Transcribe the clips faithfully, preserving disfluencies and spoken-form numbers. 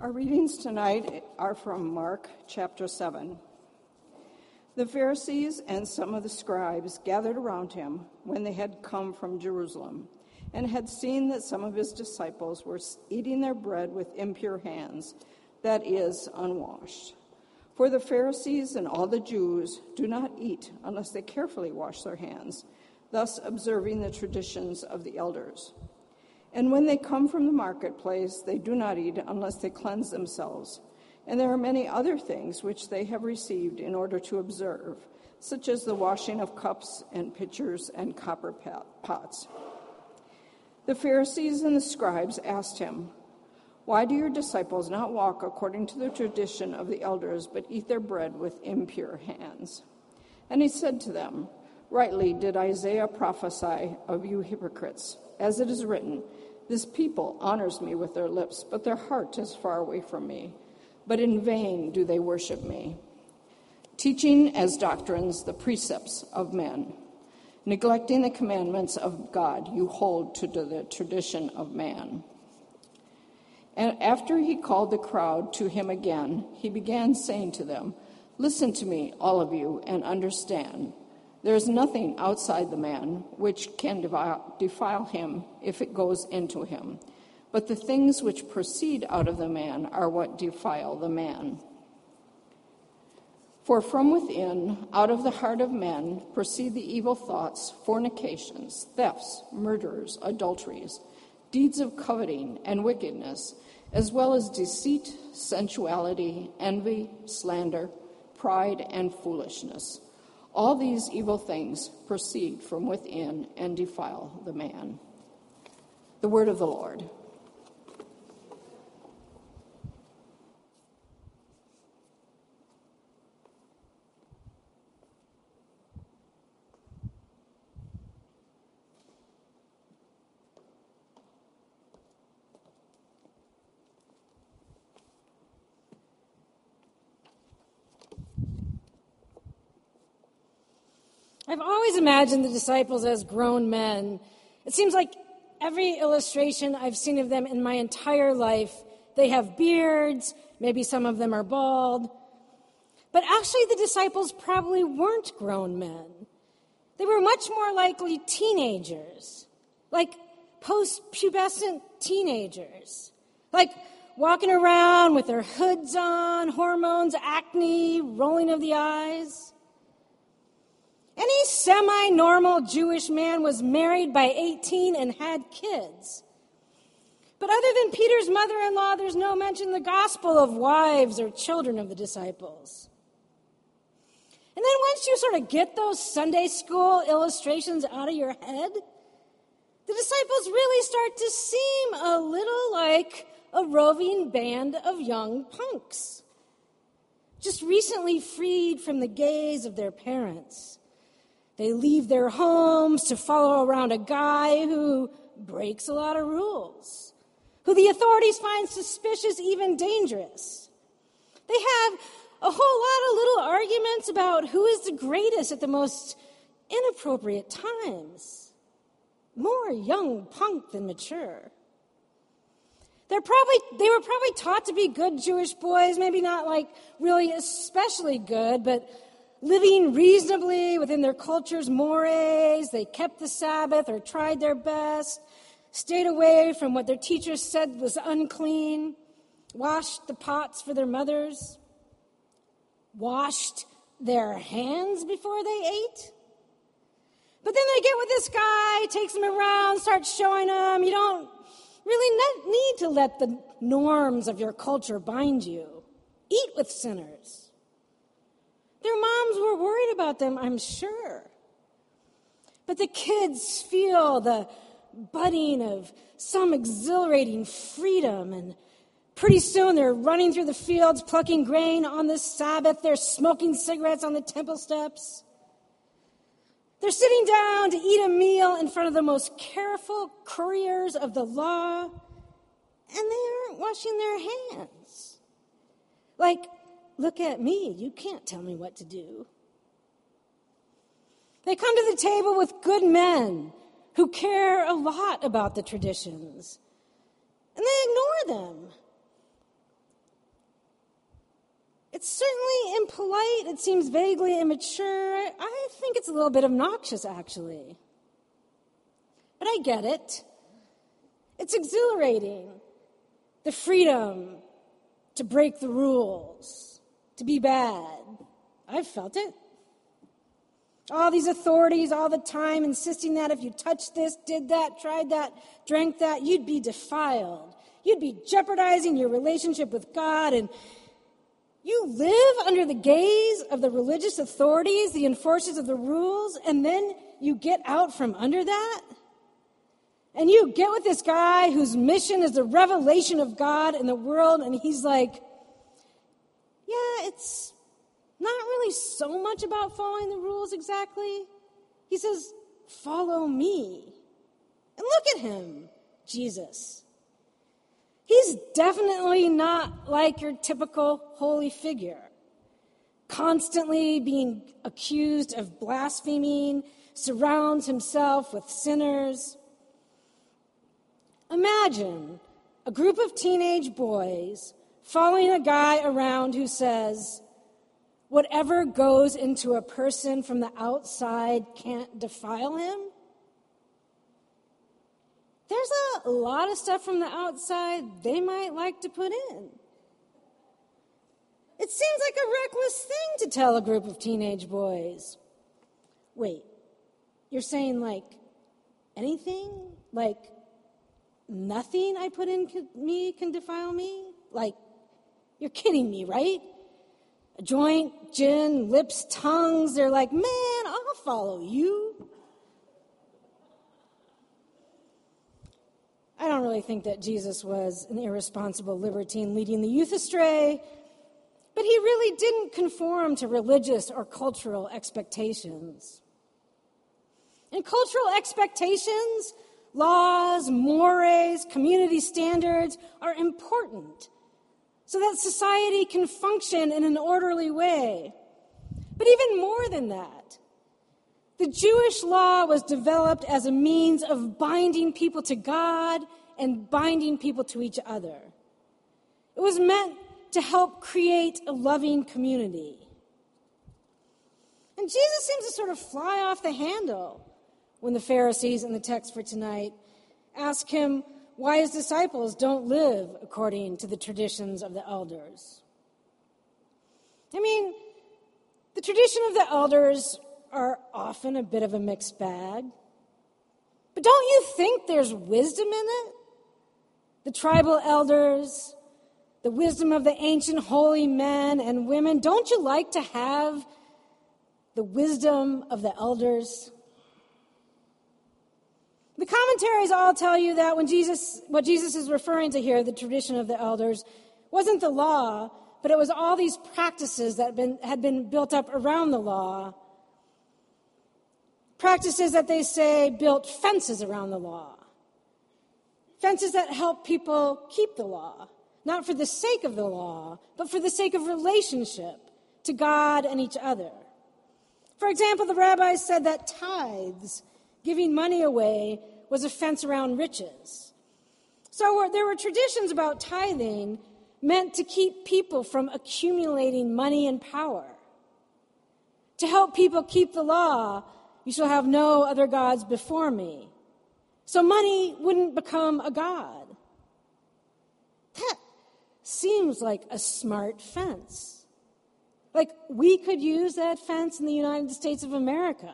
Our readings tonight are from Mark chapter seven. The Pharisees and some of the scribes gathered around him when they had come from Jerusalem and had seen that some of his disciples were eating their bread with impure hands, that is, unwashed. For the Pharisees and all the Jews do not eat unless they carefully wash their hands, thus observing the traditions of the elders. And when they come from the marketplace, they do not eat unless they cleanse themselves. And there are many other things which they have received in order to observe, such as the washing of cups and pitchers and copper pots. The Pharisees and the scribes asked him, "Why do your disciples not walk according to the tradition of the elders, but eat their bread with impure hands?" And he said to them, "Rightly did Isaiah prophesy of you hypocrites, as it is written, 'This people honors me with their lips, but their heart is far away from me. But in vain do they worship me, teaching as doctrines the precepts of men. Neglecting the commandments of God, you hold to the tradition of man.'" And after he called the crowd to him again, he began saying to them, "Listen to me, all of you, and understand. There is nothing outside the man which can defile him if it goes into him. But the things which proceed out of the man are what defile the man. For from within, out of the heart of men, proceed the evil thoughts, fornications, thefts, murders, adulteries, deeds of coveting and wickedness, as well as deceit, sensuality, envy, slander, pride, and foolishness. All these evil things proceed from within and defile the man." The word of the Lord. I've always imagined the disciples as grown men. It seems like every illustration I've seen of them in my entire life, they have beards, maybe some of them are bald. But actually, the disciples probably weren't grown men. They were much more likely teenagers, like post-pubescent teenagers, like walking around with their hoods on, hormones, acne, rolling of the eyes. Any semi-normal Jewish man was married by eighteen and had kids. But other than Peter's mother-in-law, there's no mention in the gospel of wives or children of the disciples. And then once you sort of get those Sunday school illustrations out of your head, the disciples really start to seem a little like a roving band of young punks, just recently freed from the gaze of their parents. They leave their homes to follow around a guy who breaks a lot of rules, who the authorities find suspicious, even dangerous. They have a whole lot of little arguments about who is the greatest at the most inappropriate times. More young punk than mature. They're probably, they were probably taught to be good Jewish boys, maybe not like really especially good, but living reasonably within their culture's mores. They kept the Sabbath or tried their best, stayed away from what their teachers said was unclean, washed the pots for their mothers, washed their hands before they ate. But then they get with this guy, takes them around, starts showing them, you don't really need to let the norms of your culture bind you. Eat with sinners. Their moms were worried about them, I'm sure. But the kids feel the budding of some exhilarating freedom, and pretty soon they're running through the fields, plucking grain on the Sabbath. They're smoking cigarettes on the temple steps. They're sitting down to eat a meal in front of the most careful couriers of the law, and they aren't washing their hands. Like, look at me, you can't tell me what to do. They come to the table with good men who care a lot about the traditions, and they ignore them. It's certainly impolite. It seems vaguely immature. I think it's a little bit obnoxious, actually. But I get it. It's exhilarating. The freedom to break the rules, to be bad. I've felt it. All these authorities all the time insisting that if you touched this, did that, tried that, drank that, you'd be defiled. You'd be jeopardizing your relationship with God, and you live under the gaze of the religious authorities, the enforcers of the rules, and then you get out from under that? And you get with this guy whose mission is the revelation of God in the world, and he's like, yeah, it's not really so much about following the rules exactly. He says, follow me. And look at him, Jesus. He's definitely not like your typical holy figure, constantly being accused of blaspheming, surrounds himself with sinners. Imagine a group of teenage boys following a guy around who says, whatever goes into a person from the outside can't defile him. There's a lot of stuff from the outside they might like to put in. It seems like a reckless thing to tell a group of teenage boys. Wait, you're saying like anything? Like nothing I put in me can defile me? Like, you're kidding me, right? A joint, gin, lips, tongues, they're like, man, I'll follow you. I don't really think that Jesus was an irresponsible libertine leading the youth astray, but he really didn't conform to religious or cultural expectations. And cultural expectations, laws, mores, community standards are important so that society can function in an orderly way. But even more than that, the Jewish law was developed as a means of binding people to God and binding people to each other. It was meant to help create a loving community. And Jesus seems to sort of fly off the handle when the Pharisees in the text for tonight ask him why his disciples don't live according to the traditions of the elders. I mean, the tradition of the elders are often a bit of a mixed bag. But don't you think there's wisdom in it? The tribal elders, the wisdom of the ancient holy men and women. Don't you like to have the wisdom of the elders? The commentaries all tell you that when Jesus, what Jesus is referring to here, the tradition of the elders, wasn't the law, but it was all these practices that had been, had been built up around the law. Practices that they say built fences around the law. Fences that help people keep the law, not for the sake of the law, but for the sake of relationship to God and each other. For example, the rabbis said that tithes, giving money away, was a fence around riches. So there were traditions about tithing meant to keep people from accumulating money and power. To help people keep the law, you shall have no other gods before me. So money wouldn't become a god. That seems like a smart fence. Like we could use that fence in the United States of America.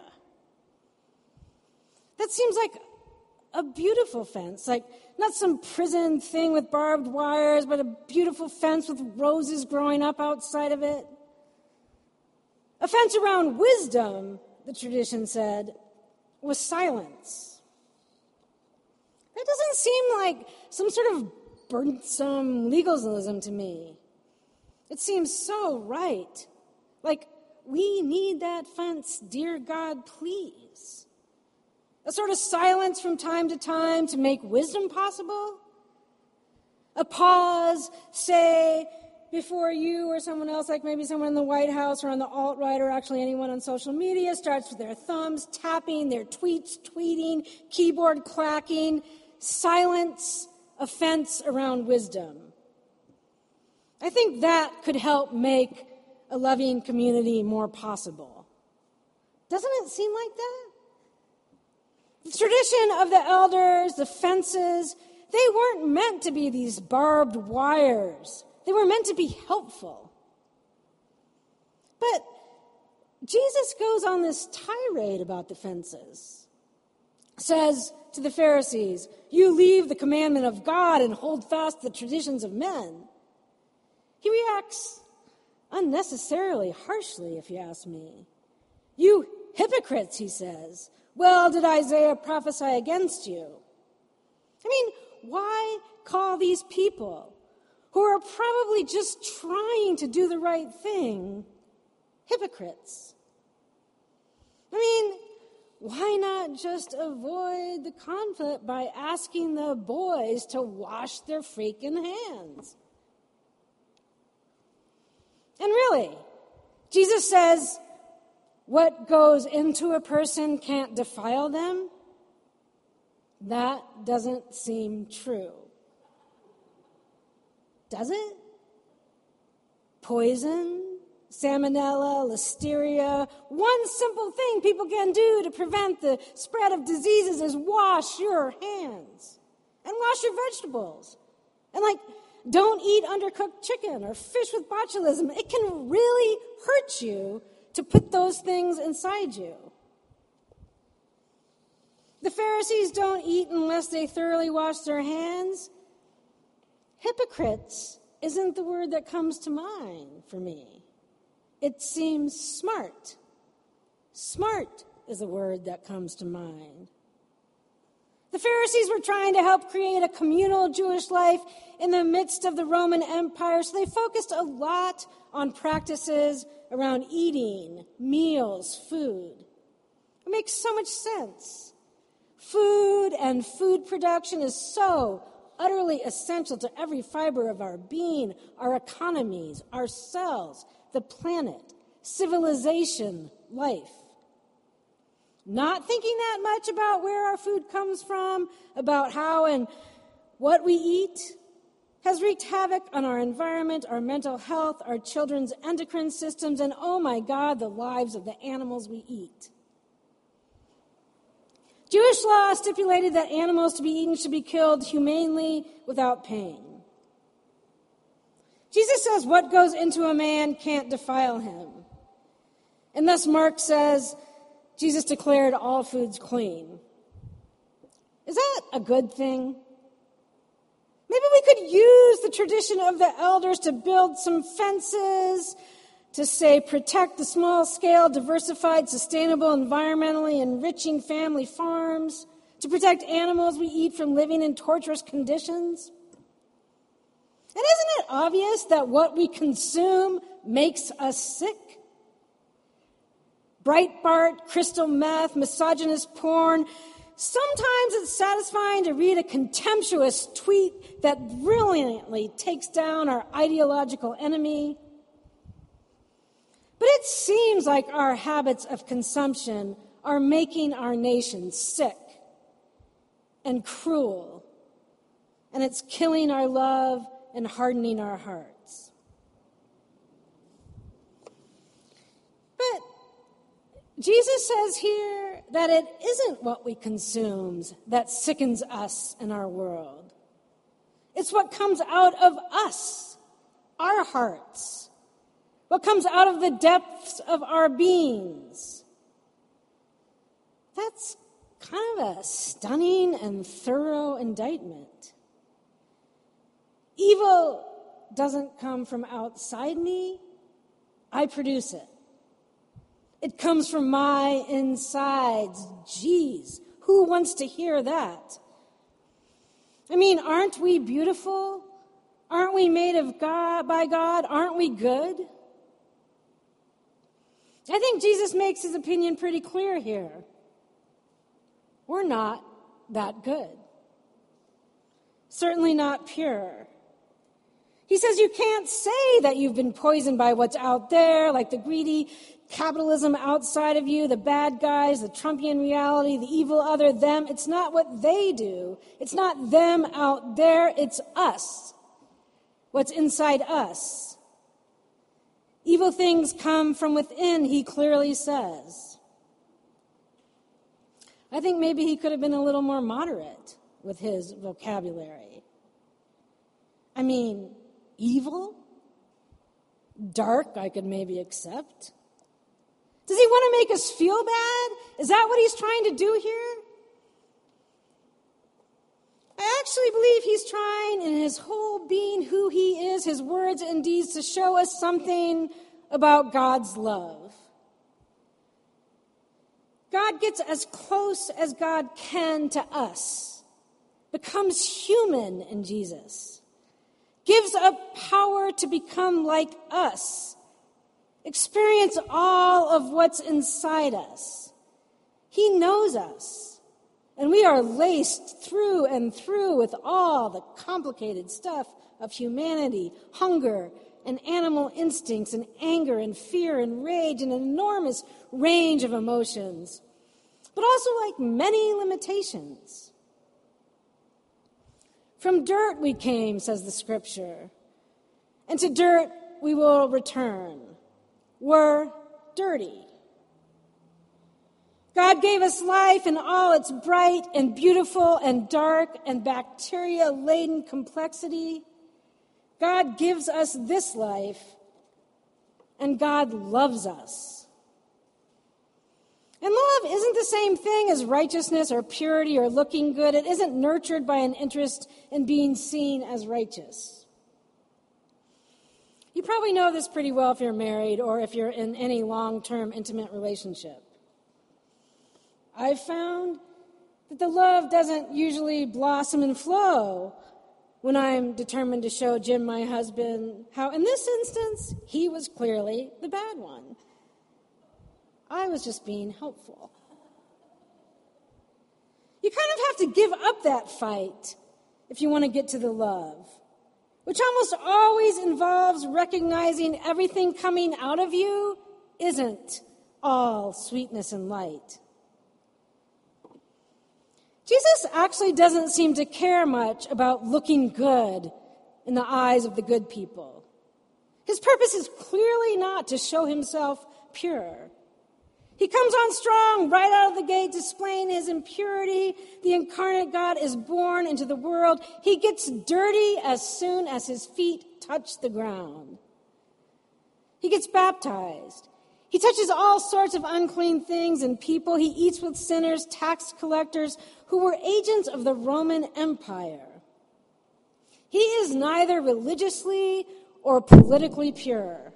That seems like a beautiful fence, like not some prison thing with barbed wires, but a beautiful fence with roses growing up outside of it. A fence around wisdom, the tradition said, was silence. That doesn't seem like some sort of burdensome legalism to me. It seems so right. Like, we need that fence, dear God, please. A sort of silence from time to time to make wisdom possible. A pause, say, before you or someone else, like maybe someone in the White House or on the alt-right or actually anyone on social media, starts with their thumbs tapping, their tweets tweeting, keyboard clacking. Silence, a fence around wisdom. I think that could help make a loving community more possible. Doesn't it seem like that? The tradition of the elders, the fences, they weren't meant to be these barbed wires. They were meant to be helpful. But Jesus goes on this tirade about the fences. Says to the Pharisees, you leave the commandment of God and hold fast the traditions of men. He reacts unnecessarily harshly, if you ask me. You hypocrites, he says. Well, did Isaiah prophesy against you? I mean, why call these people who are probably just trying to do the right thing hypocrites? I mean, why not just avoid the conflict by asking the boys to wash their freaking hands? And really, Jesus says, what goes into a person can't defile them. That doesn't seem true. Does it? Poison, salmonella, listeria. One simple thing people can do to prevent the spread of diseases is wash your hands and wash your vegetables. And like, don't eat undercooked chicken or fish with botulism. It can really hurt you to put those things inside you. The Pharisees don't eat unless they thoroughly wash their hands. Hypocrites isn't the word that comes to mind for me. It seems smart. Smart is the word that comes to mind. The Pharisees were trying to help create a communal Jewish life in the midst of the Roman Empire, so they focused a lot on practices around eating, meals, food. It makes so much sense. Food and food production is so utterly essential to every fiber of our being, our economies, our cells, the planet, civilization, life. Not thinking that much about where our food comes from, about how and what we eat, has wreaked havoc on our environment, our mental health, our children's endocrine systems, and, oh my God, the lives of the animals we eat. Jewish law stipulated that animals to be eaten should be killed humanely without pain. Jesus says what goes into a man can't defile him. And thus Mark says Jesus declared all foods clean. Is that a good thing? Maybe we could use the tradition of the elders to build some fences, to say protect the small-scale, diversified, sustainable, environmentally enriching family farms, to protect animals we eat from living in torturous conditions. And isn't it obvious that what we consume makes us sick? Breitbart, crystal meth, misogynist porn. Sometimes it's satisfying to read a contemptuous tweet that brilliantly takes down our ideological enemy. But it seems like our habits of consumption are making our nation sick and cruel, and it's killing our love and hardening our hearts. But Jesus says here that it isn't what we consume that sickens us in our world. It's what comes out of us, our hearts, what comes out of the depths of our beings. That's kind of a stunning and thorough indictment. Evil doesn't come from outside me. I produce it. It comes from my insides. Geez, who wants to hear that? I mean, aren't we beautiful? Aren't we made of God by God? Aren't we good? I think Jesus makes his opinion pretty clear here. We're not that good. Certainly not pure. He says you can't say that you've been poisoned by what's out there, like the greedy capitalism outside of you, the bad guys, the Trumpian reality, the evil other, them. It's not what they do. It's not them out there. It's us. What's inside us. Evil things come from within, he clearly says. I think maybe he could have been a little more moderate with his vocabulary. I mean, evil? Dark, I could maybe accept. Does he want to make us feel bad? Is that what he's trying to do here? I actually believe he's trying in his whole being, who he is, his words and deeds, to show us something about God's love. God gets as close as God can to us, becomes human in Jesus, gives up power to become like us, experience all of what's inside us. He knows us, and we are laced through and through with all the complicated stuff of humanity, hunger and animal instincts and anger and fear and rage and an enormous range of emotions, but also like many limitations. From dirt we came, says the scripture, and to dirt we will return. We're dirty. God gave us life in all its bright and beautiful and dark and bacteria-laden complexity. God gives us this life, and God loves us. And love isn't the same thing as righteousness or purity or looking good. It isn't nurtured by an interest in being seen as righteous. You probably know this pretty well if you're married or if you're in any long-term intimate relationship. I've found that the love doesn't usually blossom and flow when I'm determined to show Jim, my husband, how in this instance, he was clearly the bad one. I was just being helpful. You kind of have to give up that fight if you want to get to the love, which almost always involves recognizing everything coming out of you isn't all sweetness and light. Jesus actually doesn't seem to care much about looking good in the eyes of the good people. His purpose is clearly not to show himself pure. He comes on strong right out of the gate, displaying his impurity. The incarnate God is born into the world. He gets dirty as soon as his feet touch the ground. He gets baptized. He touches all sorts of unclean things and people. He eats with sinners, tax collectors, who were agents of the Roman Empire. He is neither religiously or politically pure.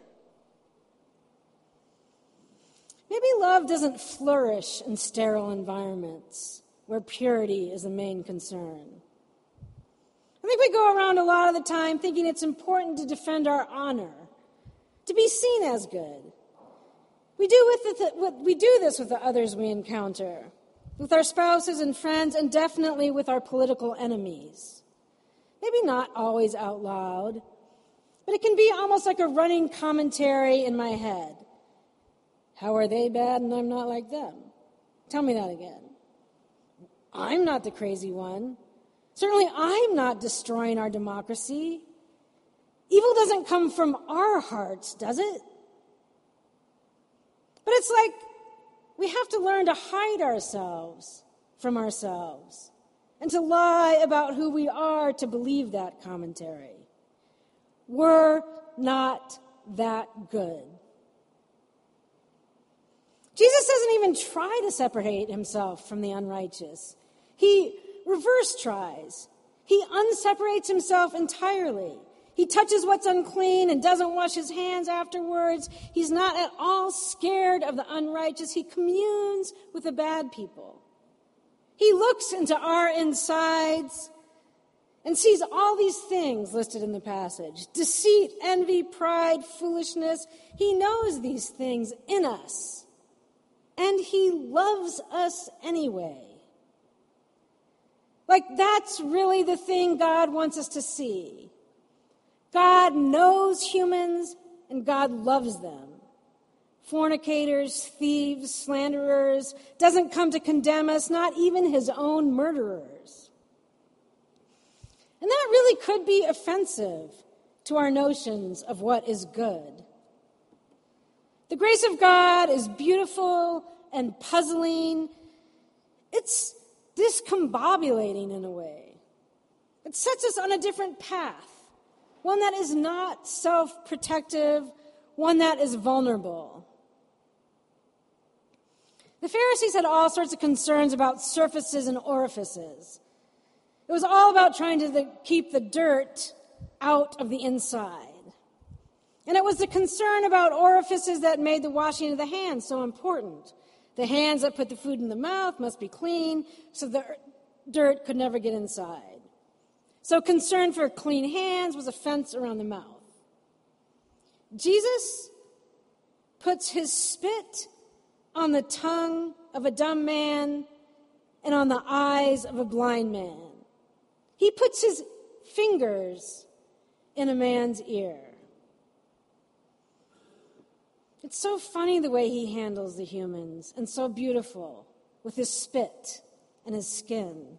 Maybe love doesn't flourish in sterile environments where purity is the main concern. I think we go around a lot of the time thinking it's important to defend our honor, to be seen as good. We do, with the, we do this with the others we encounter, with our spouses and friends, and definitely with our political enemies. Maybe not always out loud, but it can be almost like a running commentary in my head. How are they bad and I'm not like them? Tell me that again. I'm not the crazy one. Certainly I'm not destroying our democracy. Evil doesn't come from our hearts, does it? But it's like we have to learn to hide ourselves from ourselves and to lie about who we are to believe that commentary. We're not that good. Jesus doesn't even try to separate himself from the unrighteous. He reverse tries. He unseparates himself entirely. He touches what's unclean and doesn't wash his hands afterwards. He's not at all scared of the unrighteous. He communes with the bad people. He looks into our insides and sees all these things listed in the passage. Deceit, envy, pride, foolishness. He knows these things in us. And he loves us anyway. Like that's really the thing God wants us to see. God knows humans and God loves them. Fornicators, thieves, slanderers, doesn't come to condemn us, not even his own murderers. And that really could be offensive to our notions of what is good. The grace of God is beautiful and puzzling. It's discombobulating in a way. It sets us on a different path, one that is not self-protective, one that is vulnerable. The Pharisees had all sorts of concerns about surfaces and orifices. It was all about trying to the, keep the dirt out of the inside. And it was the concern about orifices that made the washing of the hands so important. The hands that put the food in the mouth must be clean, so the dirt could never get inside. So concern for clean hands was a fence around the mouth. Jesus puts his spit on the tongue of a dumb man and on the eyes of a blind man. He puts his fingers in a man's ear. It's so funny the way he handles the humans, and so beautiful with his spit and his skin.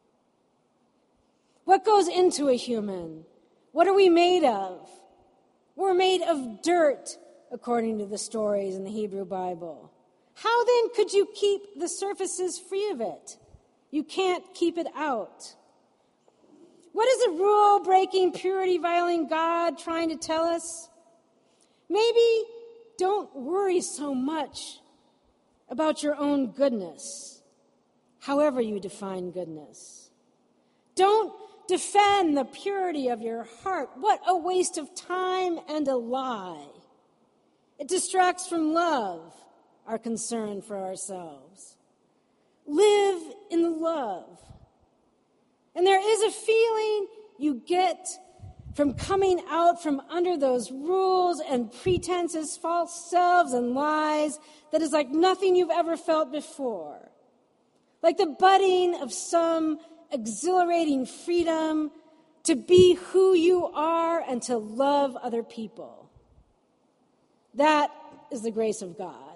What goes into a human? What are we made of? We're made of dirt, according to the stories in the Hebrew Bible. How then could you keep the surfaces free of it? You can't keep it out. What is a rule-breaking, purity-violating God trying to tell us? Maybe don't worry so much about your own goodness, however you define goodness. Don't defend the purity of your heart. What a waste of time and a lie. It distracts from love, our concern for ourselves. Live in the love. And there is a feeling you get from coming out from under those rules and pretenses, false selves and lies, that is like nothing you've ever felt before. Like the budding of some exhilarating freedom to be who you are and to love other people. That is the grace of God.